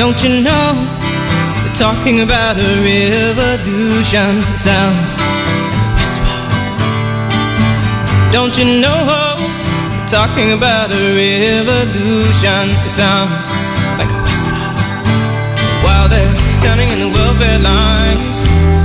Don't you know they're talking about a revolution? It sounds like a whisper. Don't you know they're talking about a revolution? It sounds like a whisper. While they're standing in the welfare lines,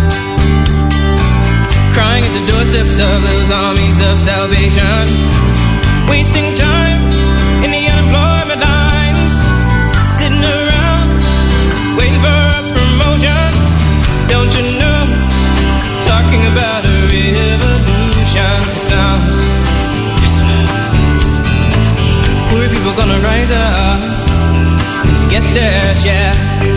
crying at the doorsteps of those armies of salvation, wasting time in the unemployment lines, sitting around waiting for a promotion. Don't you know, talking about a revolution? It sounds whisper. Poor people gonna rise up, get their share.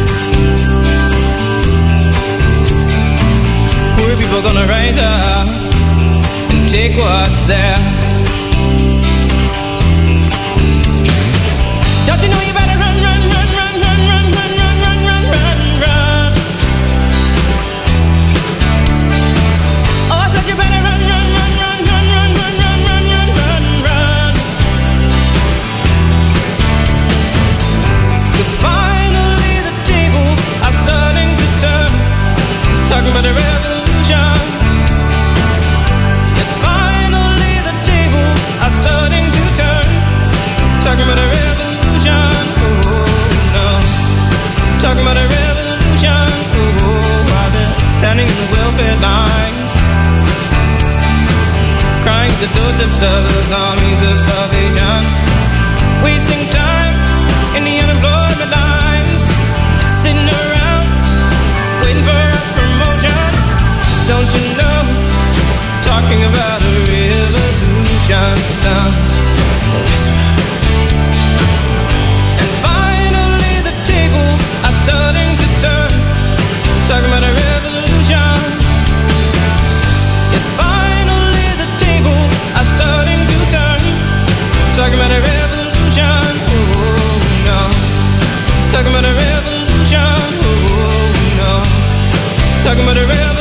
Poor people gonna rise up and take what's theirs. Don't you know you better run, run, run, run, run, run, run, run, run, run, run, run. Oh, I said you better run, run, run, run, run, run, run, run, run, run, run, run. 'Cause finally the tables are starting to turn, talking about a revolution. Yes, finally the tables are starting to turn, talking about a revolution. Oh no, talking about a revolution. Oh, while they're standing in the welfare lines, crying at the doorsteps of those armies of salvation, wasting time in the unemployment lines, sitting around waiting for a promotion. Don't you know, talking about a revolution sounds a whisper. And finally the tables are starting to turn, talking about a revolution. Yes, finally the tables are starting to turn, talking about a revolution. Oh no, talking about a revolution. Oh no, talking about a revolution.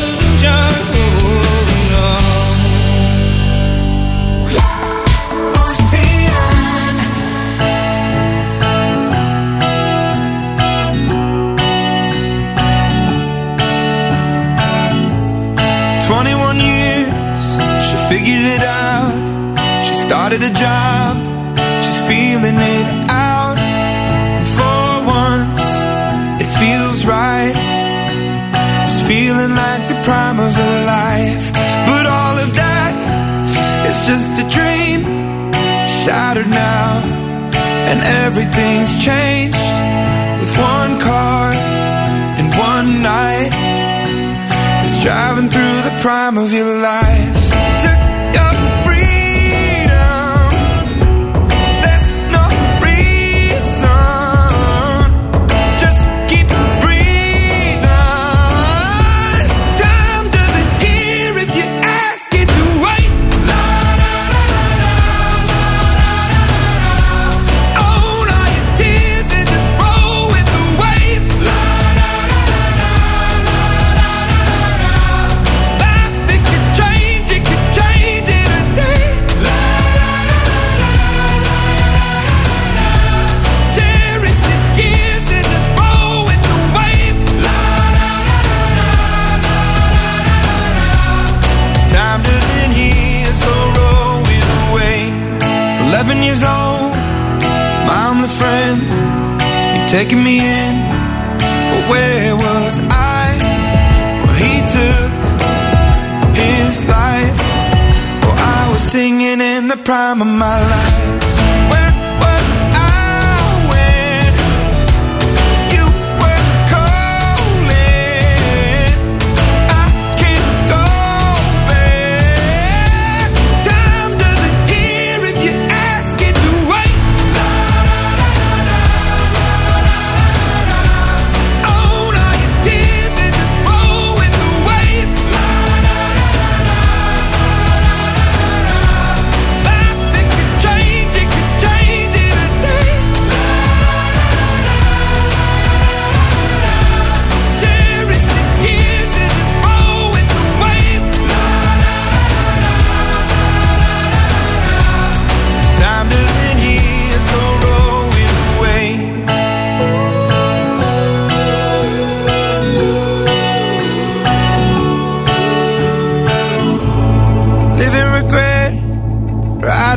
Figured it out. She started a job. She's feeling it out. And for once, it feels right. It's feeling like the prime of her life. But all of that is just a dream, shattered now. And everything's changed with one car and one night. It's driving through the prime of your life. Took your freedom. There's no reason. Just keep breathing. Time doesn't hear if you ask it to wait. So own all your tears and just roll with the waves. Life, it could change, it could change in a day. So cherish your years and just roll with the waves. Time doesn't hear, so roll with the waves. 11 years old, I'm the friend. You're taking me in, but where was I? Well, he took his life. Oh, I was singing in the prime of my life. Where was I when you were calling? I can't go back. Time doesn't hear if you ask it to wait. So own all your tears and just roll with the waves. Life, it could change,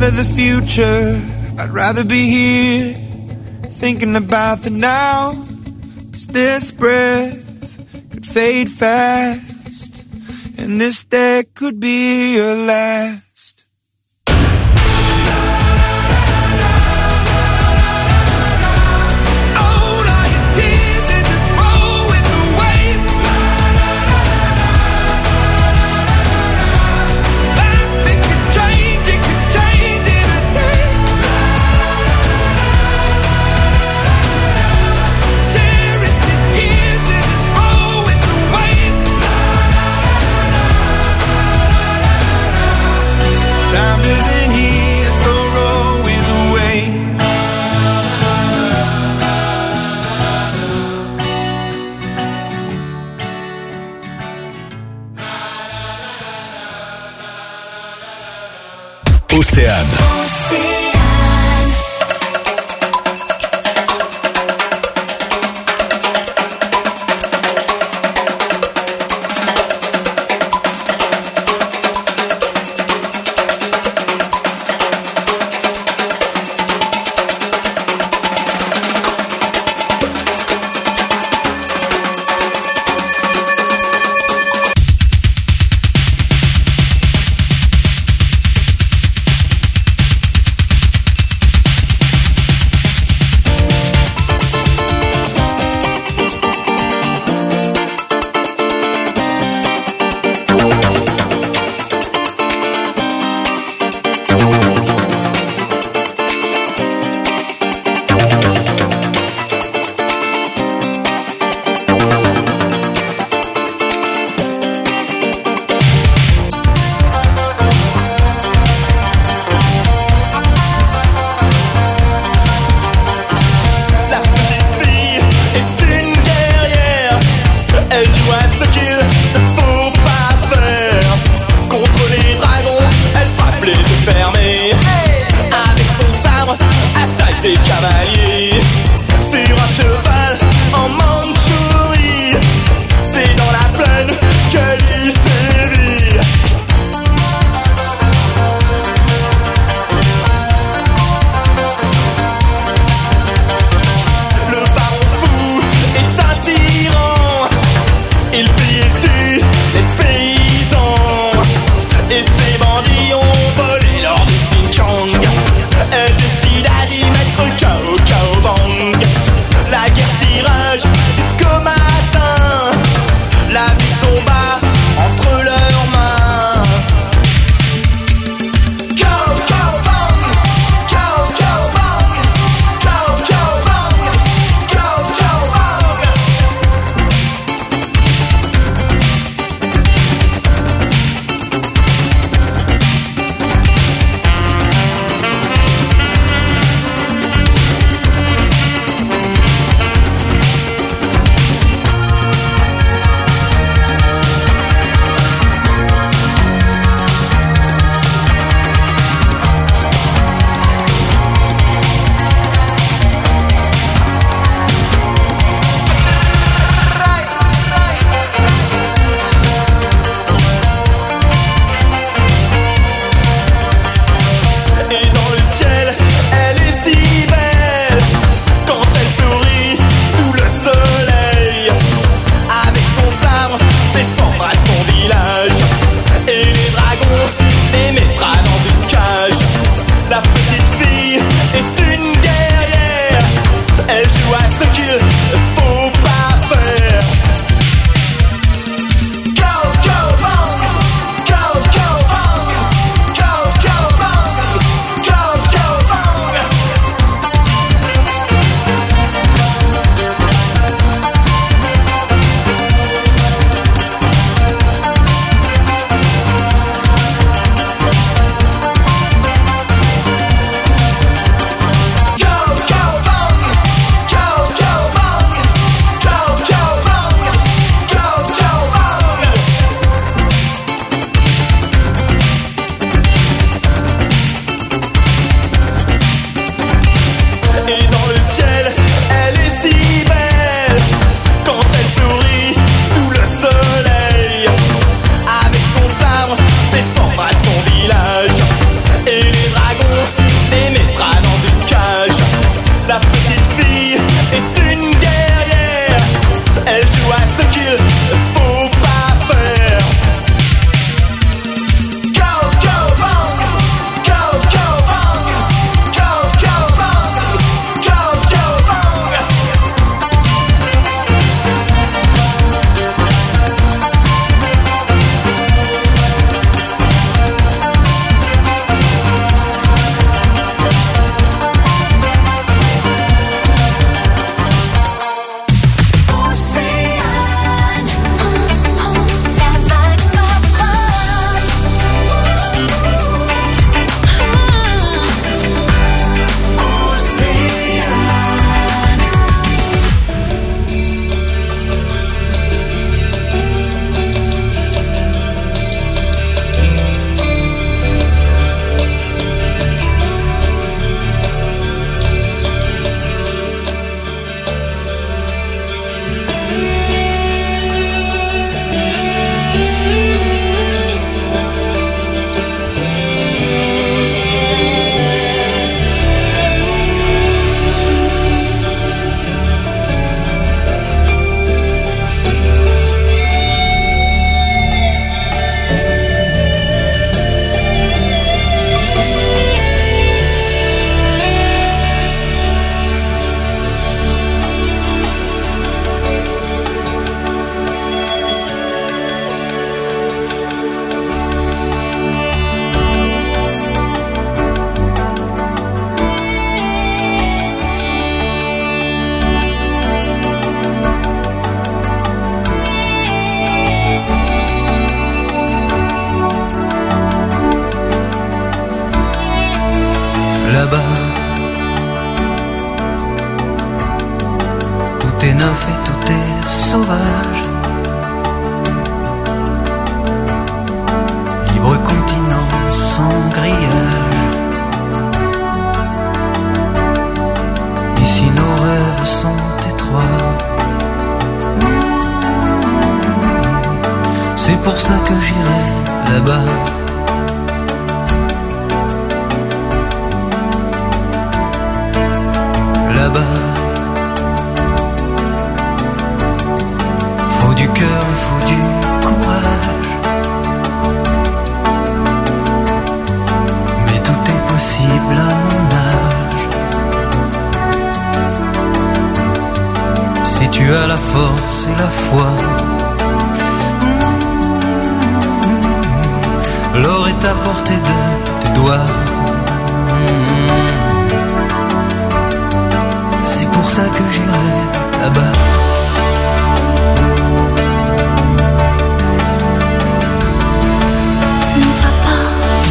part of the future. I'd rather be here, thinking about the now. 'Cause this breath could fade fast, and this day could be your last. Océane. neuf et tout est sauvage. Libre continent sans grillage. Ici nos rêves sont étroits. C'est pour ça que j'irai là-bas. Là-bas. Faut du cœur et faut du courage. Mais tout est possible à mon âge. Si tu as la force et la foi, l'or est à portée de tes doigts. C'est pour ça que j'irai là-bas. Ne va pas.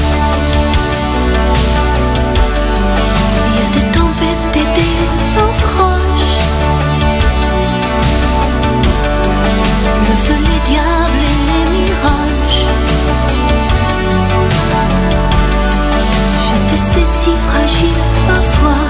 Il y a des tempêtes et des naufrages. Le feu, les diables et les mirages. Je te sais si fragile parfois.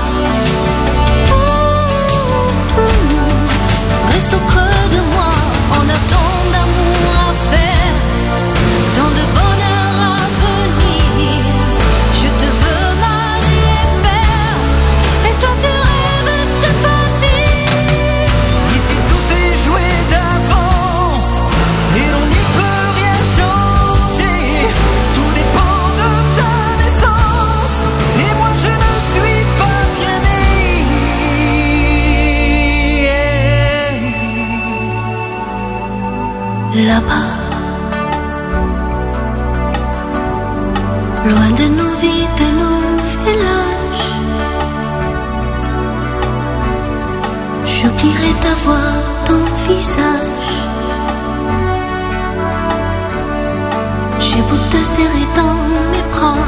Reste au creux de moi, on a tant d'amour à faire, tant de bonheur à venir. Je te veux mari et père, et toi tu rêves de partir. Ici tout est joué d'avance, et l'on n'y peut rien changer. Tout dépend de ta naissance, et moi je ne suis pas bien né. Là-bas, loin de nos vies, de nos villages, j'oublierai ta voix, ton visage. J'ai beau te serrer dans mes bras,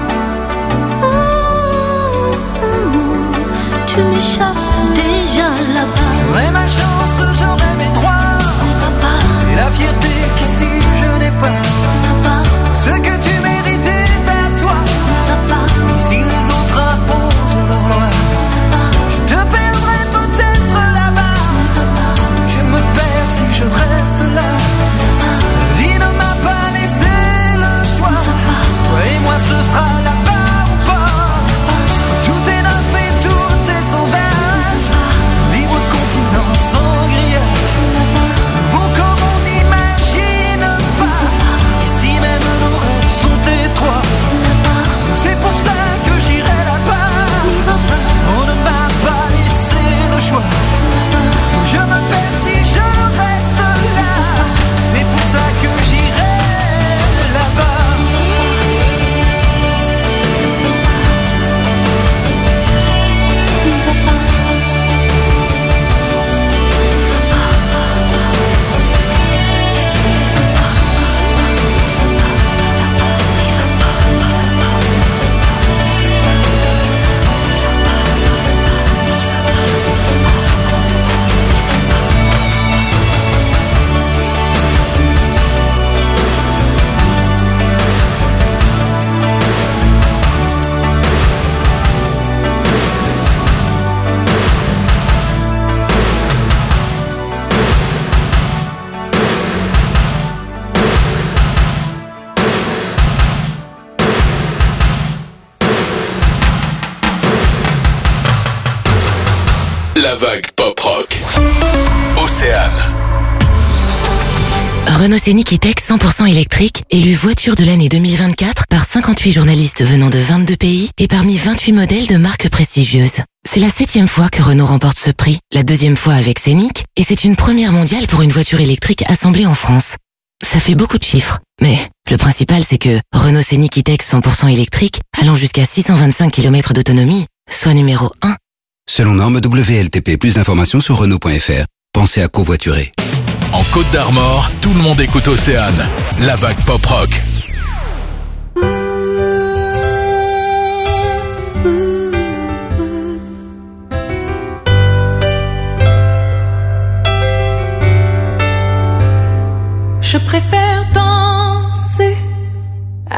tu m'échappes déjà là-bas. J'aurai ma chance, j'aurai mes droits, Papa, et la fierté qu'ici je n'ai pas. papa, Ce que tu mérites est à toi. papa, Ici les autres imposent leur loi. Je te perdrai peut-être là-bas. Je me perds si je reste là. La vie ne m'a pas laissé le choix. Toi et moi ce sera là-bas ou pas. Tout est neuf et tout est sauvage. Libre continent sans grillage. Beau comme on n'imagine pas. Ici même nos rêves sont étroits. C'est pour ça que j'irai là-bas. On ne m'a pas laissé le choix. Je me perds si je reste là. C'est pour ça que j'irai là-bas. La vague pop-rock. Océane. Renault Scénic E-Tech 100% électrique, élu voiture de l'année 2024 par 58 journalistes venant de 22 pays et parmi 28 modèles de marques prestigieuses. C'est la 7e fois que Renault remporte ce prix, la 2e fois avec Scénic, et c'est une première mondiale pour une voiture électrique assemblée en France. Ça fait beaucoup de chiffres, mais le principal c'est que Renault Scénic E-Tech 100% électrique, allant jusqu'à 625 km d'autonomie, soit numéro 1. Selon norme WLTP, plus d'informations sur Renault.fr. Pensez à covoiturer. En Côte d'Armor, tout le monde écoute Océane. La vague pop-rock.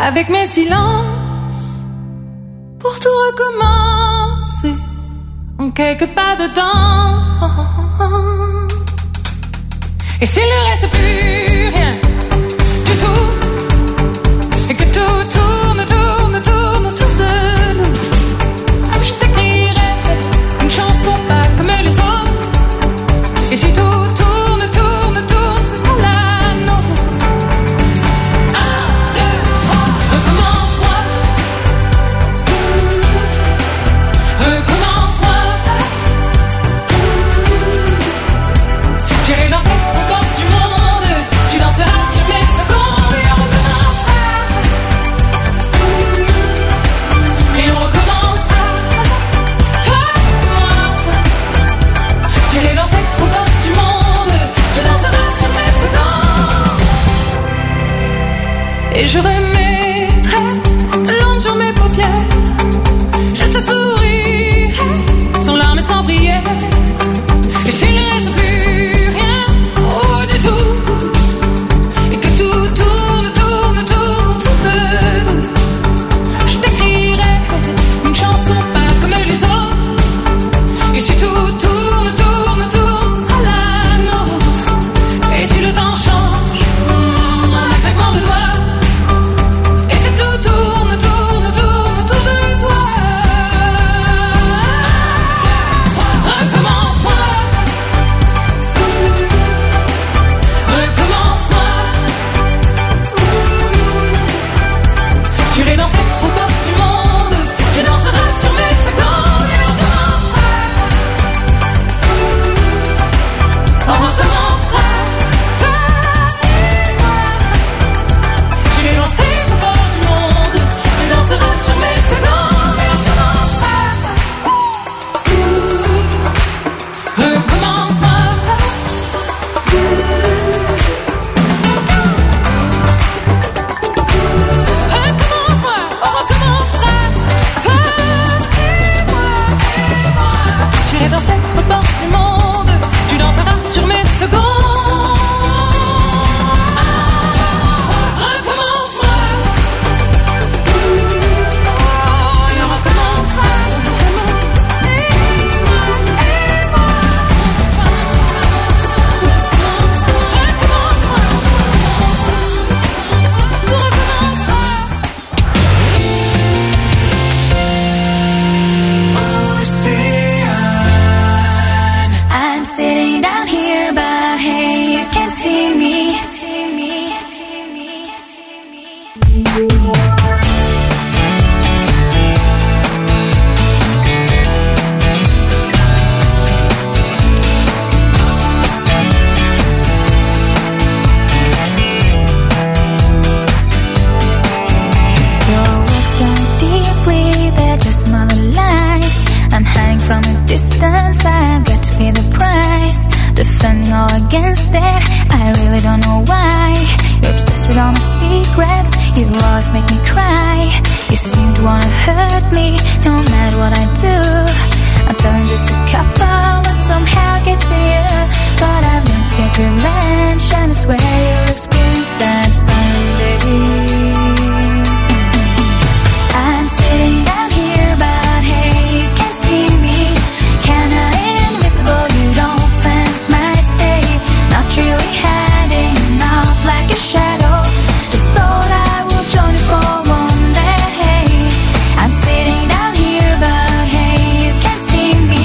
avec mes silences, pour tout recommencer, en quelques pas dedans. Et s'il ne reste plus rien du tout, et que tout tourne, tourne, tourne autour de nous, je t'écrirai une chanson pas comme les autres. Et si tout tourne, tourne, tourne, ce sera la nôtre. 1, 2, 3, recommence-moi. Recommence-moi. J'irai danser aux portes du monde. Tu danseras sur mes secondes et on recommencera. Et on recommencera. Toi et moi. J'irai danser aux portes du monde. Tu danseras sur mes secondes. Et je remettrai l'ombre sur mes paupières. Je te sourirai sans larmes et sans prière. Et s'il ne reste plus rien, oh du tout, et que tout tourne, tourne, tourne autour de nous, je t'écrirai une chanson pas comme les autres. Et si tout tourne, tourne, tourne, ce sera la nôtre. Et si le temps change, un claquement de doigts, et que tout tourne, tourne, tourne autour de toi. Recommence-moi. Recommence-moi. J'irai danser aux portes du monde. Je danserai sur mes secondes et on recommencera. On recommencera. Toi et moi. J'irai danser aux portes du monde. Je danserai sur mes secondes et on recommencera. Recommence-moi. Recommence-moi, on recommencera. Toi et moi. J'irai danser aux portes du monde. Tu danseras sur mes secondes. Recommence-moi. Et on recommencera. I'm sitting down here, but hey, you can't see me. Your words burn deeply, they're just smaller lies. I'm hiding from a distance, I've got to pay the price. Defending all against it, I really don't know why. You're obsessed with all my secrets, you always make me cry. You seem to wanna hurt me, no matter what I do. I'm telling just a couple, but somehow it gets to you. But I've learned to get revenge, and I swear you'll experience that someday. I'm sitting down here, but hey, you can't see me. Kinda invisible, you don't sense my state. Not really hiding out like a shadow. Just thought I would join you for one day. I'm sitting down here, but hey, you can't see me.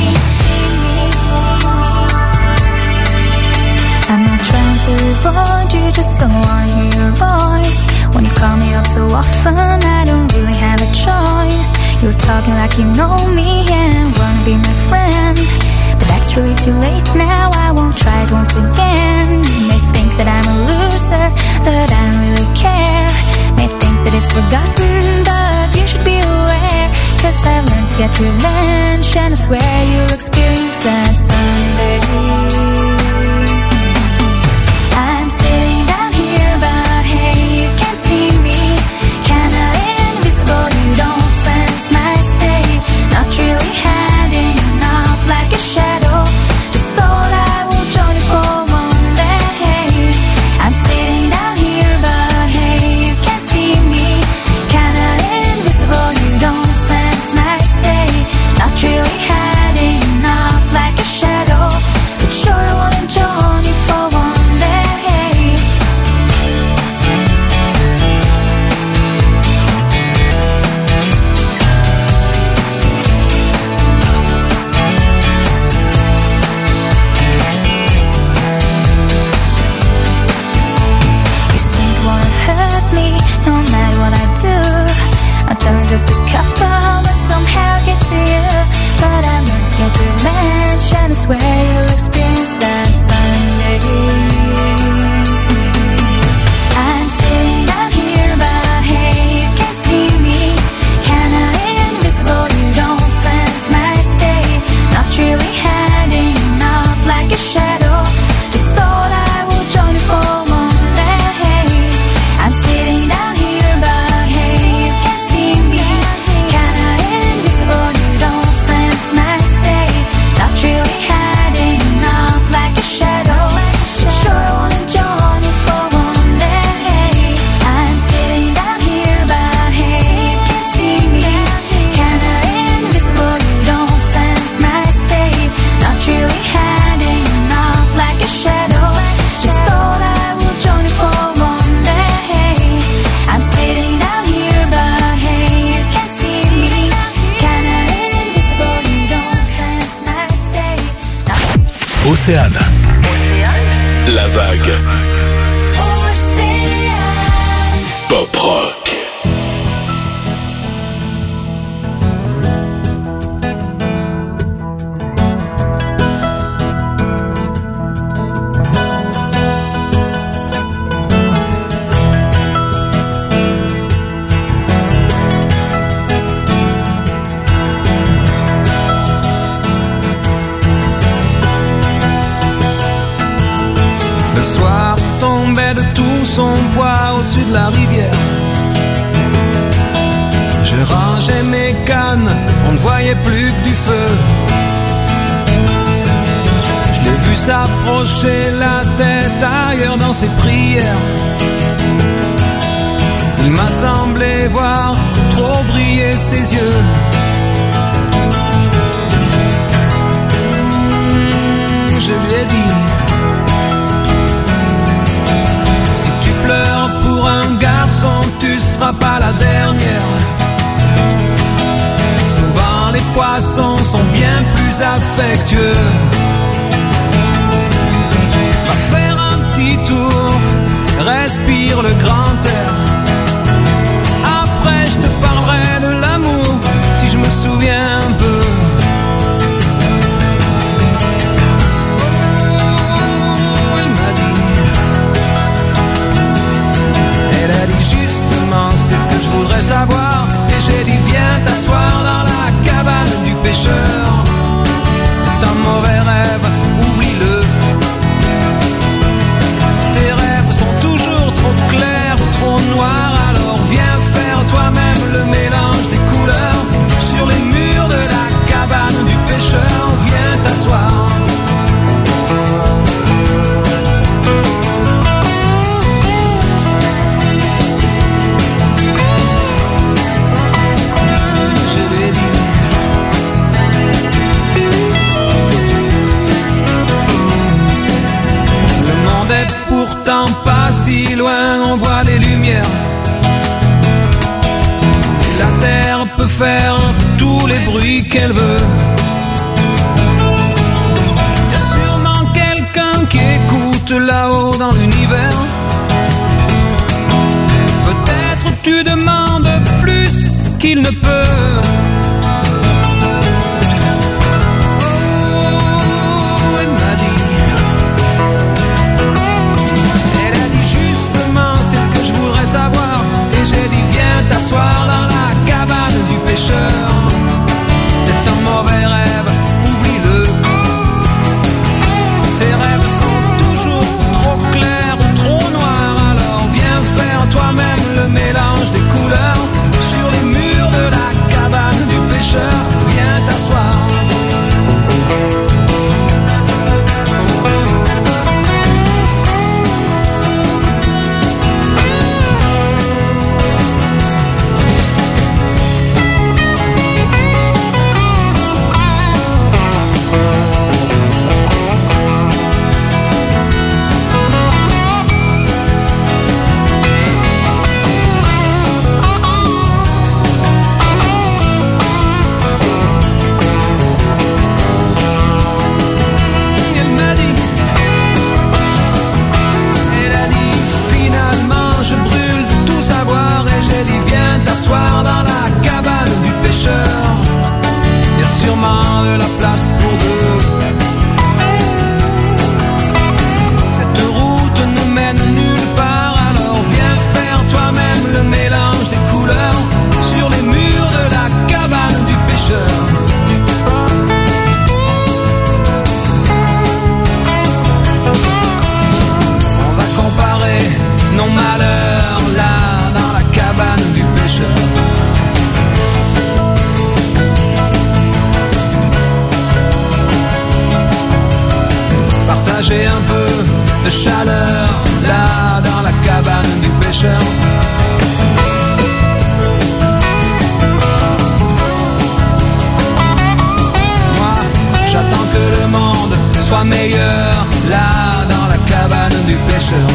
I'm not trying to avoid you, just don't wanna hear your voice. When you call me up so often, I don't really have a choice. You're talking like you know me and wanna be my friend. But that's really too late now, I won't try it once again. You may think that I'm a loser, that I don't really care. May think that it's forgotten, but you should be aware. 'Cause I've learned to get revenge, and I swear you'll experience that someday. I'm sitting down here, but hey, you can't see me. Kinda invisible, you don't sense my state. Not really hiding out like a shadow. Just thought I would join you for one day. I'm sitting down here, but hey, you can't see me. where you'll experience that Sunday. I'm sitting down here, but hey, you can't see me. Kinda invisible, you don't sense my state. Not really hiding up like a shadow. Just thought I would join you for one day. I'm sitting down here, but hey, you can't see me. Kinda invisible, you don't sense my state. Not really hiding up like a shadow. Sure, I wanna join you for one day. I'm sitting down here, but hey, you can't see me. Kinda invisible, you don't sense my state. Not really hiding up like a shadow. Just thought I would join you for one day. I'm sitting down here, but hey, you can't see me. Kinda invisible, you don't sense my state. Océane. La vague. Pop rock. Le soir tombait de tout son poids au-dessus de la rivière. Je rangeais mes cannes, on ne voyait plus que du feu. Je l'ai vu s'approcher, la tête ailleurs dans ses prières. Il m'a semblé voir trop briller ses yeux. Je lui ai dit: si tu pleures pour un garçon, tu seras pas la dernière. Souvent les poissons sont bien plus affectueux. Va faire un petit tour, respire le grand air. Après je te parlerai de l'amour, si je me souviens un peu. C'est ce que je voudrais savoir. Et j'ai dit viens t'asseoir dans la cabane du pêcheur. C'est un mauvais rêve, oublie-le. Tes rêves sont toujours trop clairs ou trop noirs. Alors viens faire toi-même le mélange des couleurs. Sur les murs de la cabane du pêcheur, viens t'asseoir. Pourtant pas si loin, on voit les lumières. La terre peut faire tous les bruits qu'elle veut. Y a sûrement quelqu'un qui écoute là-haut dans l'univers. Peut-être tu demandes plus qu'il ne peut. Savoir. Et j'ai dit viens t'asseoir dans la cabane du pêcheur. C'est un mauvais rêve, oublie-le. Tes rêves sont toujours trop clairs ou trop noirs. Alors viens faire toi-même le mélange des couleurs. Sur les murs de la cabane du pêcheur, viens t'asseoir. Y a sûrement de la place pour deux. de chaleur, là dans la cabane du pêcheur. Moi, j'attends que le monde soit meilleur, là dans la cabane du pêcheur.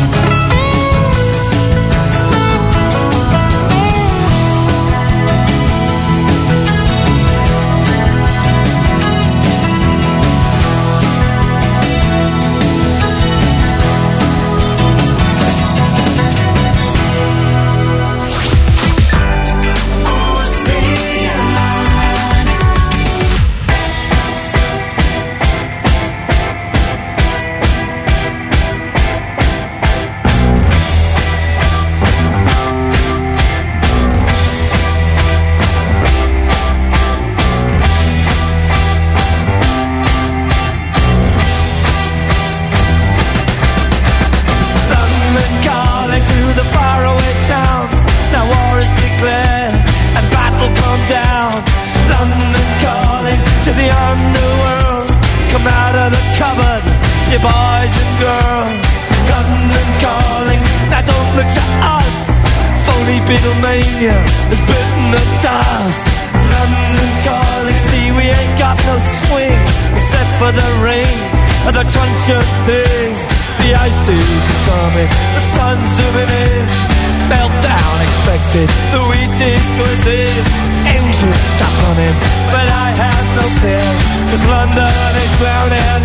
has bitten the dust. London calling, see we ain't got no swing except for the rain and the crunch of thing. The ice age is coming, the sun's zooming in. Meltdown expected, the wheat is good in. Engines stop running, but I have no fear, 'cause London is drowning.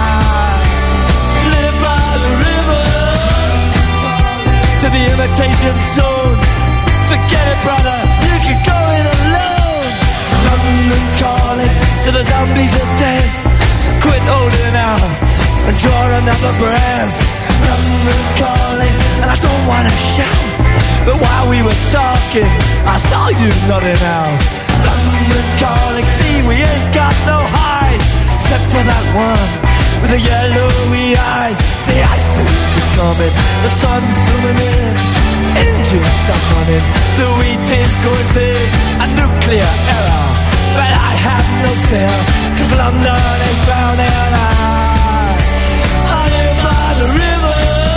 I live by the river to the imitation zone. Forget it, brother, you can go it alone. London calling to the zombies of death. Quit holding out and draw another breath. London calling, and I don't wanna shout, but while we were talking, I saw you nodding out. London calling, see we ain't got no hide, except for that one with the yellowy eyes. The ice age is coming, the sun's zooming in. Engines stop running, the wheat is going thin. A nuclear error, but I have no fear, 'cause London is drowning. I live by the river.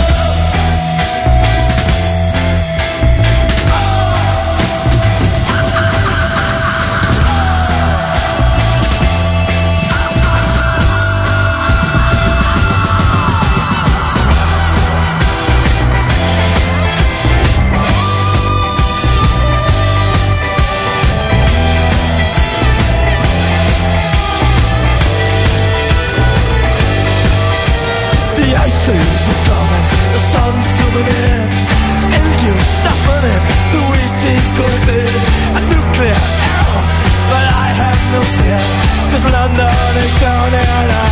Is coming, the sun's zooming in. Engines stop running, the wheat is going thin. A nuclear error, but I have no fear, 'cause London is drowning.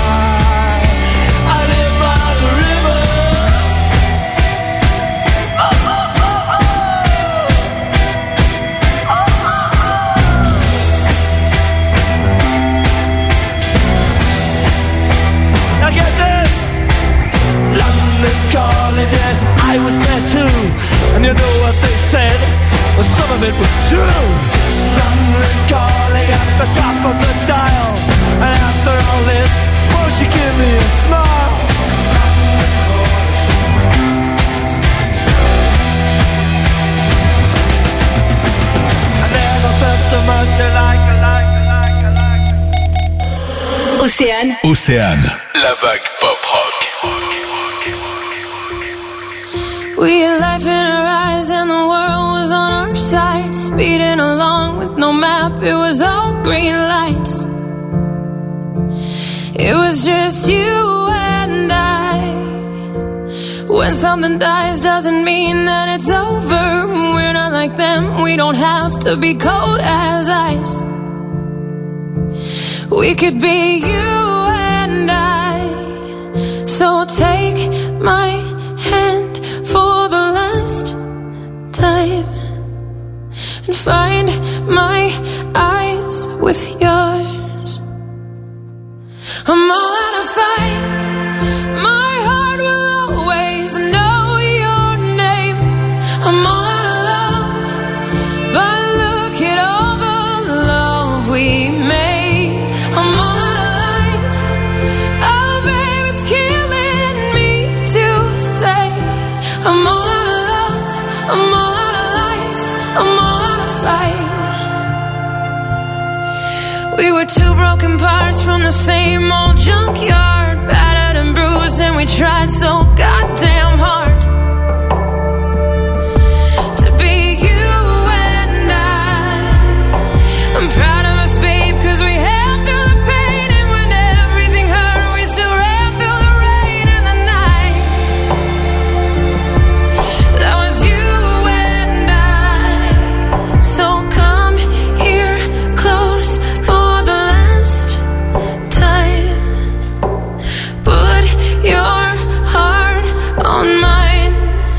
I live by the river. Oh, oh, oh, oh. Oh, oh, oh. Now get this. London calling, yes, I was there too. And you know what they said? Well, some of it was true. London calling at the top of the dial. And after all this, won't you give me a smile? I never felt so much alike. Océane. Océane, la vague pop rock. We had life in our eyes and the world was on our side. Speeding along with no map, it was all green lights. It was just you and I. When something dies doesn't mean that it's over. We're not like them, we don't have to be cold as ice. We could be you and I. So take my hand for the last time and find my eyes with yours. I'm all out of fight, my heart will always know your name. I'm all out of love, but look at all the love we made. I'm all out of life, oh babe, it's killing me too. were two broken parts from the same old junkyard, battered and bruised, and we tried so goddamn hard to be you and I'm proud of us, babe, 'cause we held through the pain, and when everything hurt, we still ran through the rain and the night. That was you and I. So come here close for the last time. Put your heart on mine.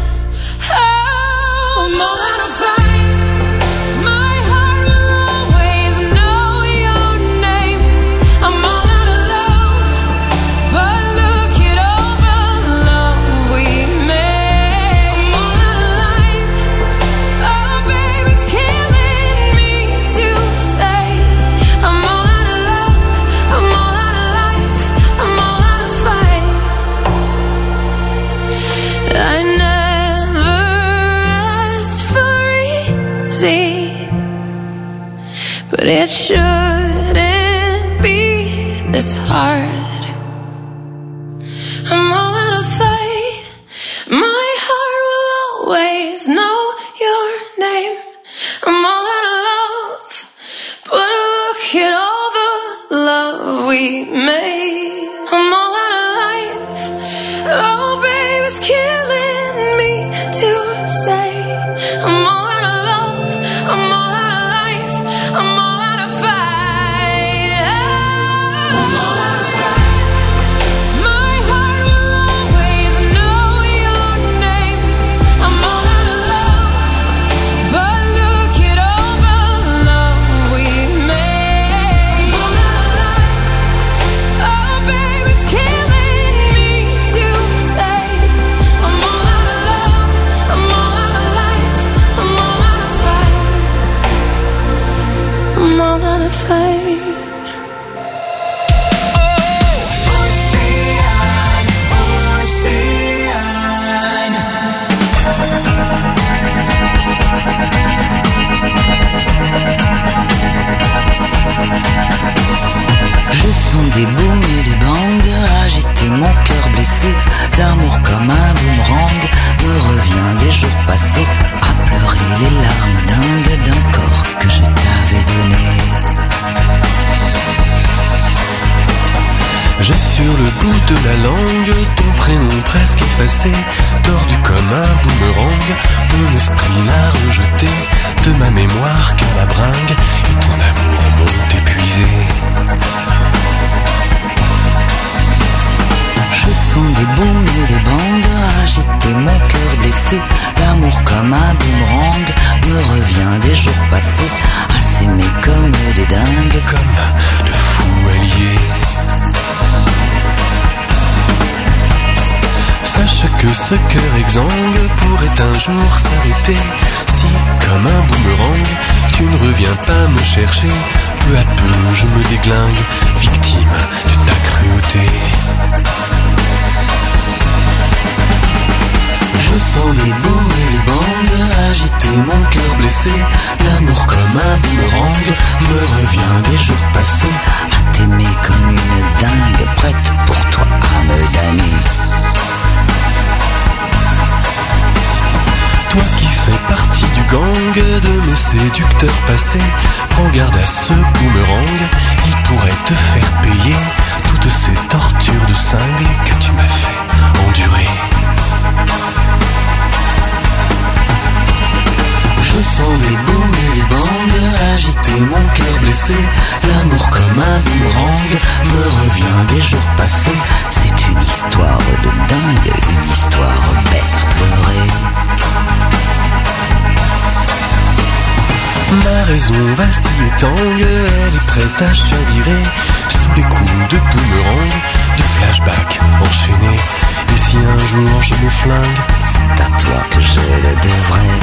Oh, I'm all out of fight. My heart will always know your name. I'm all out of love, but look at all the love we made. I'm all out of life. Oh, babe, it's killing me to say. I'm all out of love. I'm all out of life. I'm all out of fight. I never asked for easy, but it shouldn't be this hard. I'm all out of fight. My heart will always know your name. I'm all out of love, but look at all the love we made. I'm all out of life. Oh, babe, it's killing me to say. I'm all out of love. I'm all out of life. I'm all out of fight. I'm all out of fight. My heart will always know your name. I'm all out of love, but look at all the love we made. I'm all out of life. Oh, babe, it's killing me to say. I'm all out of love. I'm all out of life. I'm all out of fight. I'm all out of fight. Je sens des booms et des bangs agiter mon cœur blessé. L'amour comme un boomerang me revient des jours passés, à pleurer les larmes dingues d'un corps que je t'avais donné. J'ai sur le bout de la langue ton prénom presque effacé, tordu comme un boomerang. Mon esprit l'a rejeté de ma mémoire comme la bringue, et ton amour m'ont épuisé. Je sens des booms et des bangs agiter mon cœur blessé. L'amour comme un boomerang me revient des jours passés, à s'aimer comme des dingues, comme de fous alliés. Sache que ce cœur exsangue pourrait un jour s'arrêter si, comme un boomerang, tu ne reviens pas me chercher. Peu à peu je me déglingue, victime de ta cruauté. Je sens les booms et les bangs agiter mon cœur blessé. L'amour comme un boomerang me revient des jours passés, à t'aimer comme une dingue, prête pour toi à me damner. Toi qui fais partie du gang de mes séducteurs passés, prends garde à ce boomerang, il pourrait te faire payer toutes ces tortures de cingle que tu m'as fait endurer. Je sens des booms et des bangs agiter mon cœur blessé. L'amour comme un boomerang me revient des jours passés. C'est une histoire de dingue, une histoire bête à pleurer. Ma raison vacille et tangue, elle est prête à chavirer sous les coups de boomerang, de flashback enchaînés. Et si un jour je me flingue, c'est à toi que je le devrais.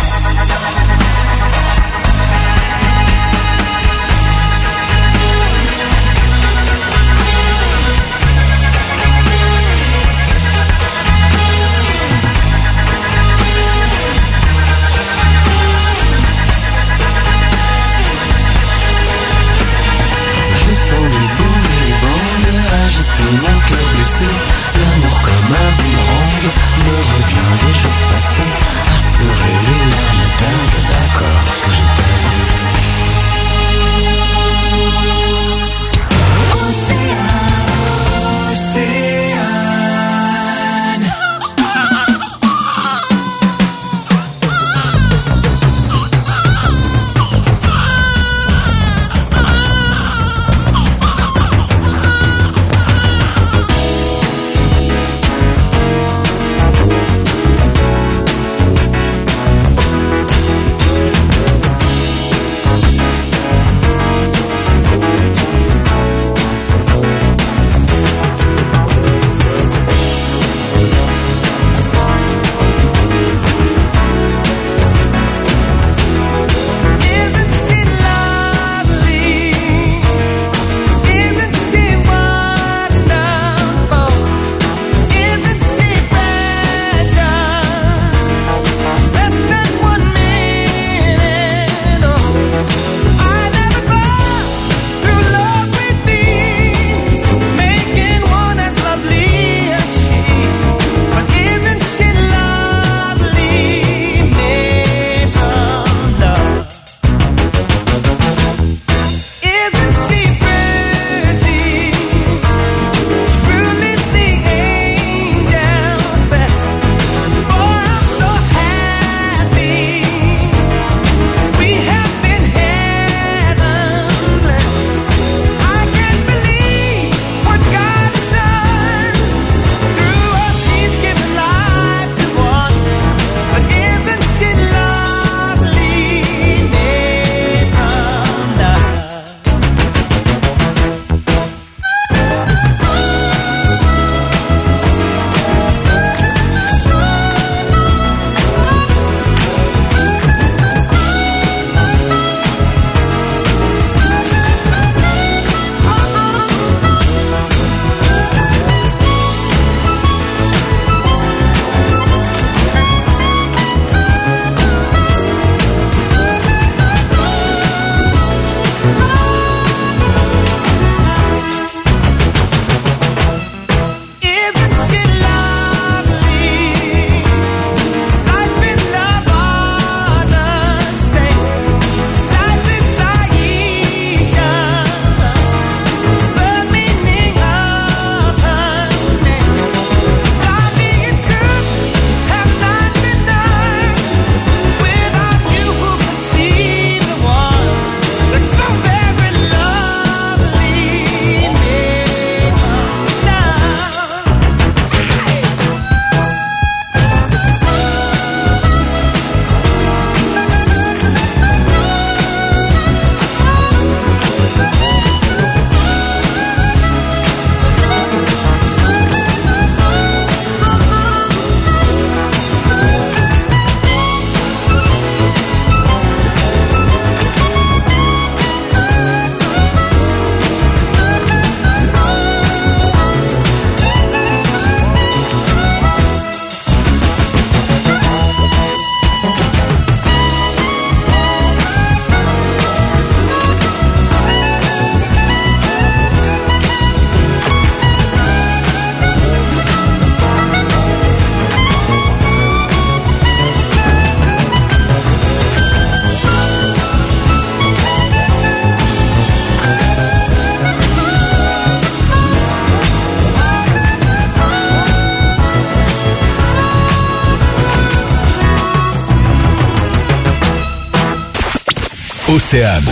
Océane.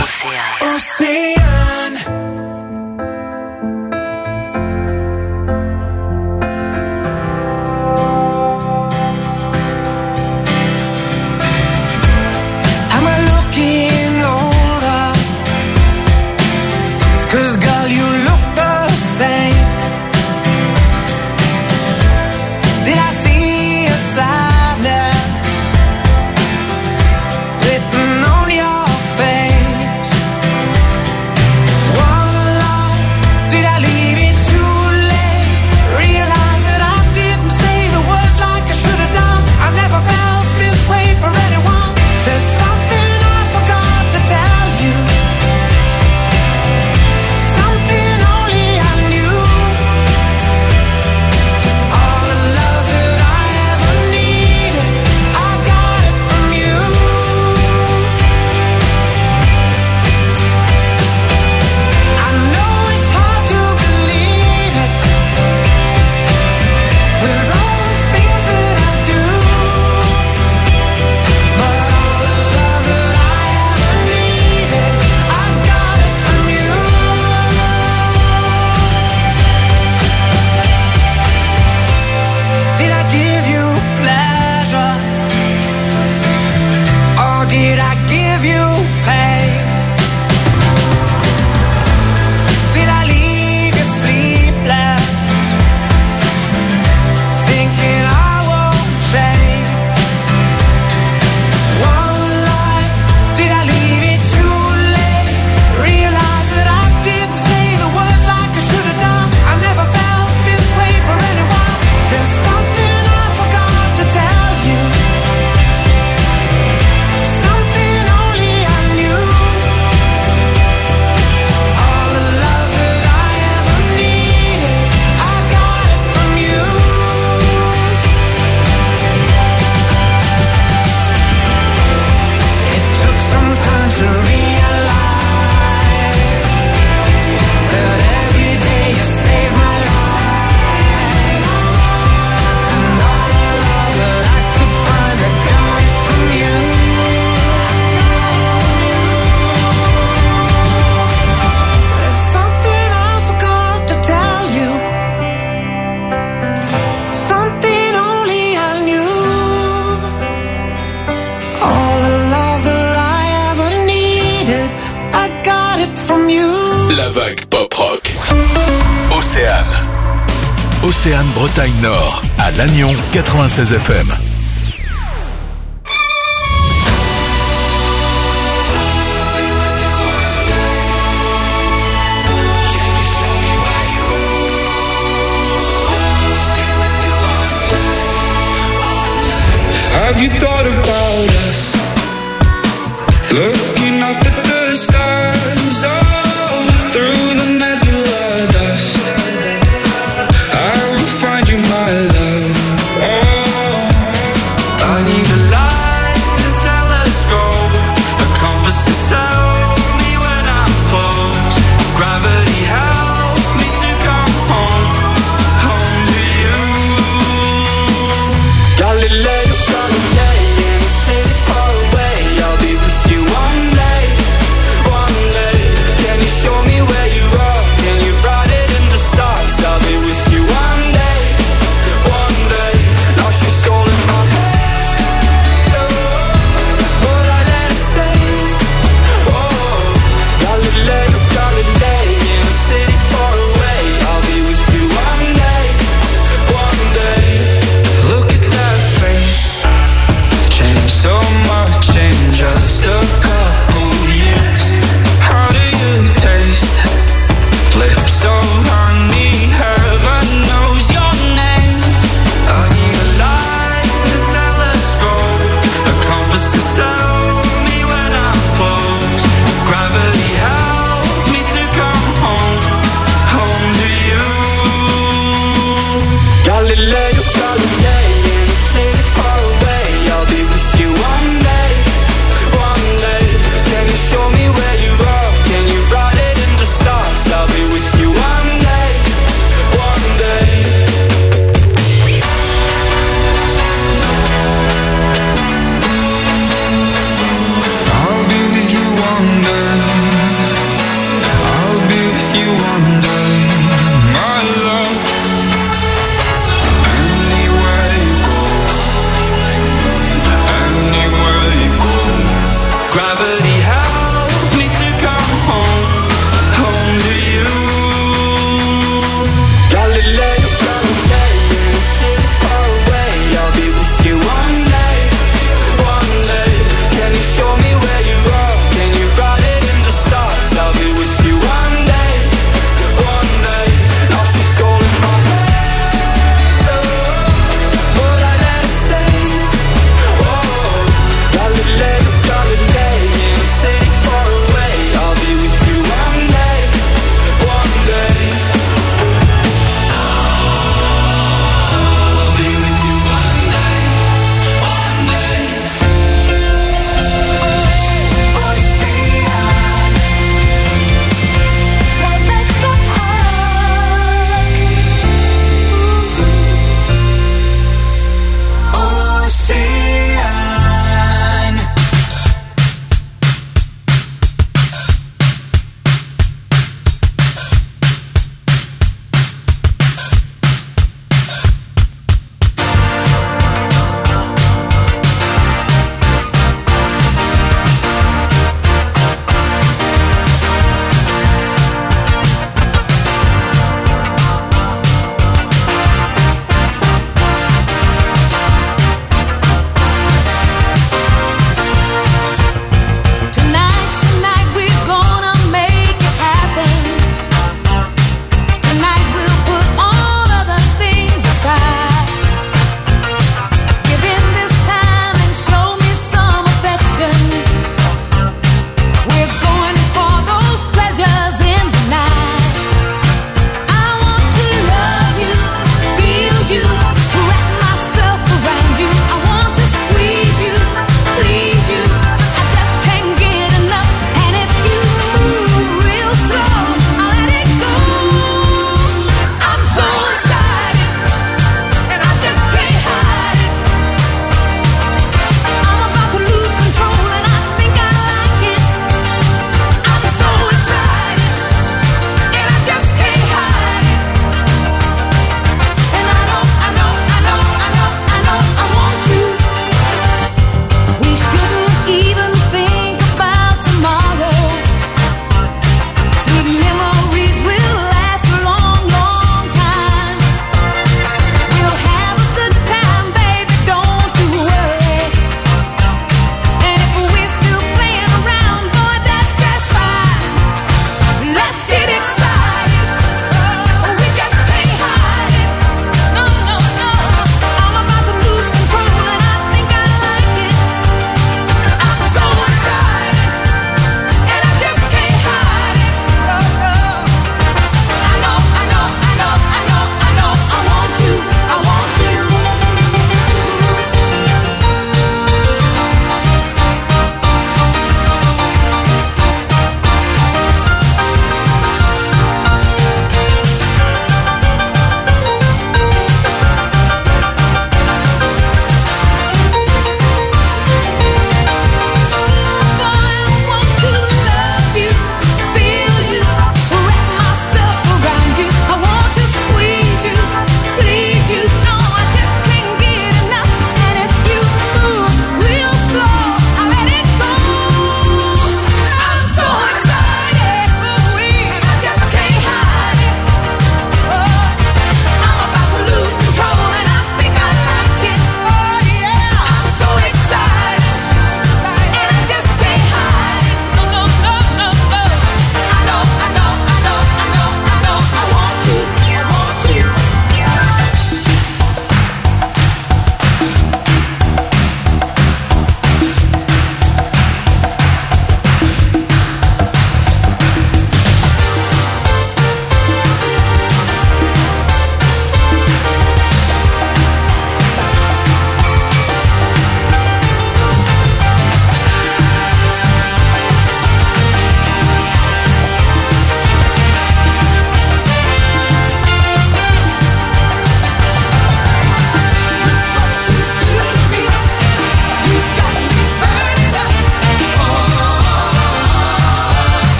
Am I looking older? 'Cause girl, you look the same. Did I see a sadness written on your face? One lie, did I leave it too late? Realize that I didn't say the words like I should have done. I never felt this way for anyone. There's something I forgot to tell you. Something only I knew. All the love that I ever needed, I got it from you. I know it's hard to believe it, with all the things that I do. But all the love that I ever needed, I got it from you. Did I give you pleasure, or did I give you pain? Did I leave you sleepless, thinking I won't change? One life, did I leave it too late? Realize that I didn't say the words like I should have done. I never felt this way for anyone. There's something I forgot to tell you. Something only I knew. All the love that I ever needed, I got it from you. It took some time to realize that every day you saved my life. And all the love that I could find, I got it from you. There's something I forgot to tell you. Something only I knew. All the love that I ever needed, I got it from you. La vague pop rock. Océane. Océane Bretagne Nord, à Lannion 96 FM. Have you thought about us? Looking up at the stars, oh, through the nebula dust. I will find you, my love. Oh, I need a light, a telescope, a compass to tell me when I'm close. Gravity help me to come home, home to you. Galileo, Galilei, in a city far away, I'll be with you one day.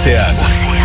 Océane.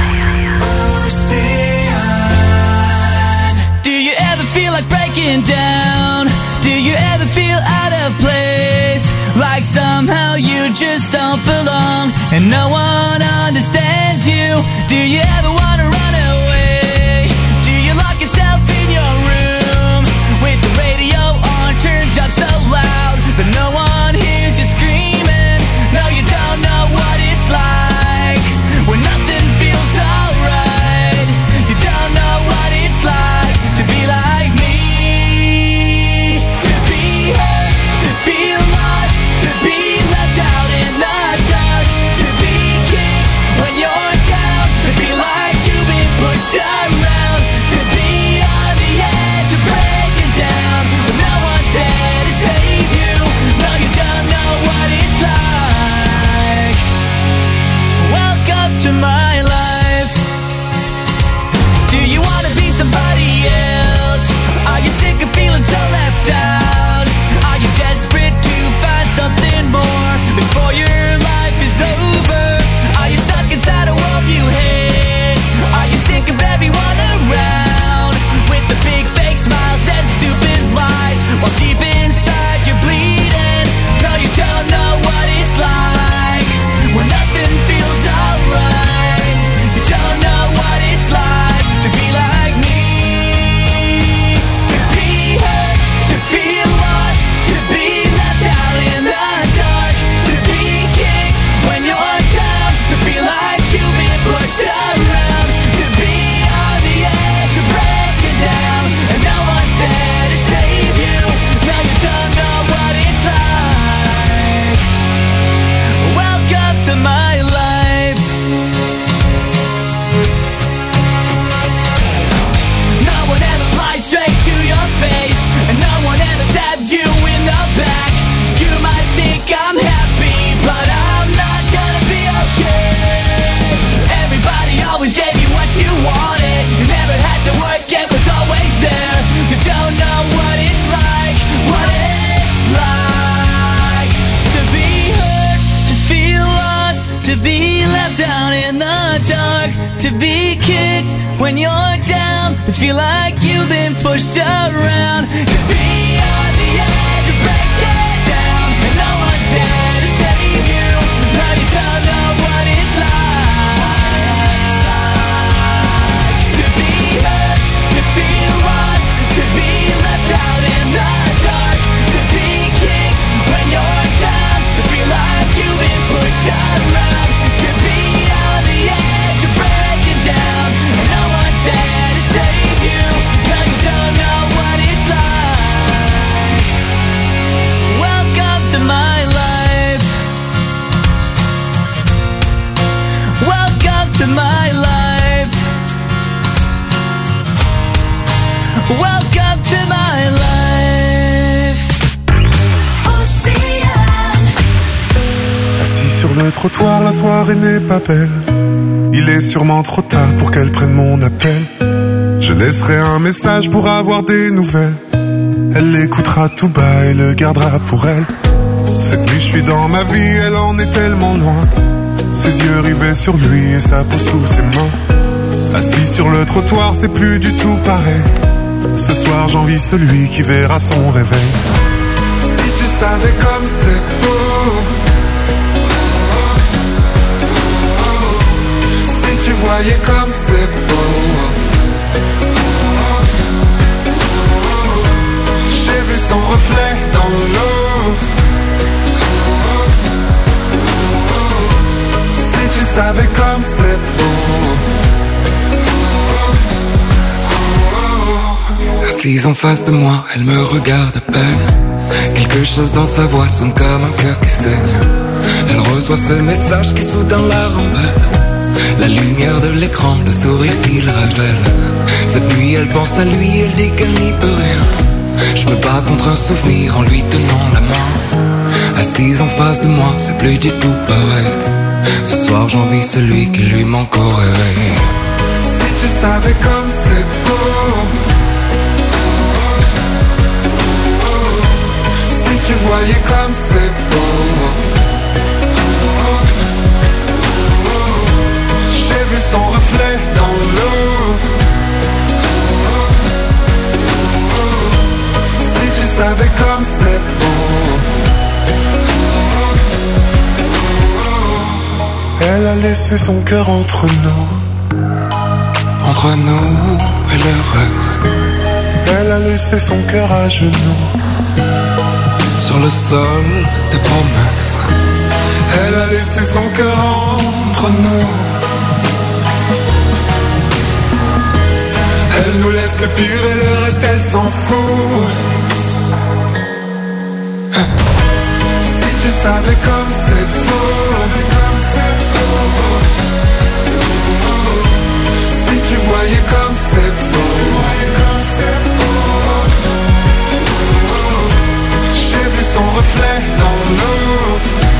Do you ever feel like breaking down? Do you ever feel out of place? Like somehow you just don't belong and no one understands you? Do you ever wanna run away? Do you lock yourself in your room with the radio on turned up so loud that no one hears you screaming? No, you don't know what it's like when nothing feels alright. You don't know what it's like to be like me, to be hurt, to feel lost, to be left out in the dark, to be kicked when you're down, to feel like you've been pushed around, to be on the edge of breaking down, but no one's there to save you. No, you don't know what it's like. Welcome to my life. Do you wanna be somebody else? Are you sick of feeling so left out? Are you desperate to find something more before your life is over? Are you stuck inside a world you hate? Are you sick of everyone around with the big fake smiles and stupid lies while deep inside you're bleeding? No, you don't know what it's like when nothing feels alright. You don't know what it's like to be like me, to be hurt, to feel lost, to be left out in the dark, to be kicked when you're down, to feel like you've been pushed around, to be on the edge of breaking down and no one's there to save you. No, you don't know what it's like. Welcome to my life. No one ever lied straight to your face, and no one ever stabbed you in the back. You might think I'm happy, but I'm not gonna be okay. Everybody always gave you what you wanted. You never had to work, it was always there. You don't know what it's like, what it's like to be hurt, to feel lost, to be left out in the dark, to be kicked when you're down, to feel like you've been pushed around, to be on the edge of breaking down and no one's there to save you. No, you don't know what it's like to be hurt, to feel lost, to be left out in the dark, to be kicked when you're down, to feel like you've been pushed around, to be on the edge of breaking down and no one's there to save you. No, you don't know what it's like. Welcome to my life. Welcome to my life. Welcome to my life. Océane. Assis sur le trottoir, la soirée n'est pas belle. Il est sûrement trop tard pour qu'elle prenne mon appel. Je laisserai un message pour avoir des nouvelles. Elle l'écoutera tout bas et le gardera pour elle. Cette nuit je suis dans ma vie, elle en est tellement loin. Ses yeux rivés sur lui et sa peau sous ses mains. Assis sur le trottoir, c'est plus du tout pareil. Ce soir j'envie celui qui verra son réveil. Si tu savais comme c'est beau, si tu voyais comme c'est beau. J'ai vu son reflet dans l'eau. Si tu savais comme c'est beau. Assise en face de moi, elle me regarde à peine. Quelque chose dans sa voix sonne comme un cœur qui saigne. Elle reçoit ce message qui soudain la rembelle. La lumière de l'écran, le sourire qu'il révèle. Cette nuit elle pense à lui, elle dit qu'elle n'y peut rien. Je me bats contre un souvenir en lui tenant la main. Assise en face de moi, c'est plus du tout pareil. Ce soir j'envie celui qui lui manque au réveil. Si tu savais comme c'est beau. Si tu voyais comme c'est beau. J'ai son reflet dans l'eau. Si tu savais comme c'est beau. Elle a laissé son cœur entre nous. Entre nous et le reste. Elle a laissé son cœur à genoux. Sur le sol des promesses. Elle a laissé son cœur entre nous. Elle nous laisse le pire et le reste elle s'en fout. Si tu savais comme c'est beau. Si tu voyais comme c'est beau. J'ai vu son reflet dans l'eau.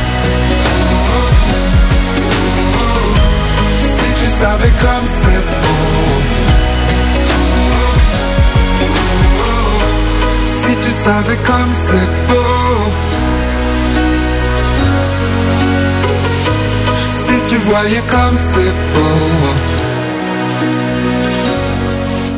Si tu savais comme c'est beau. Si tu savais comme c'est beau. Si tu voyais comme c'est beau.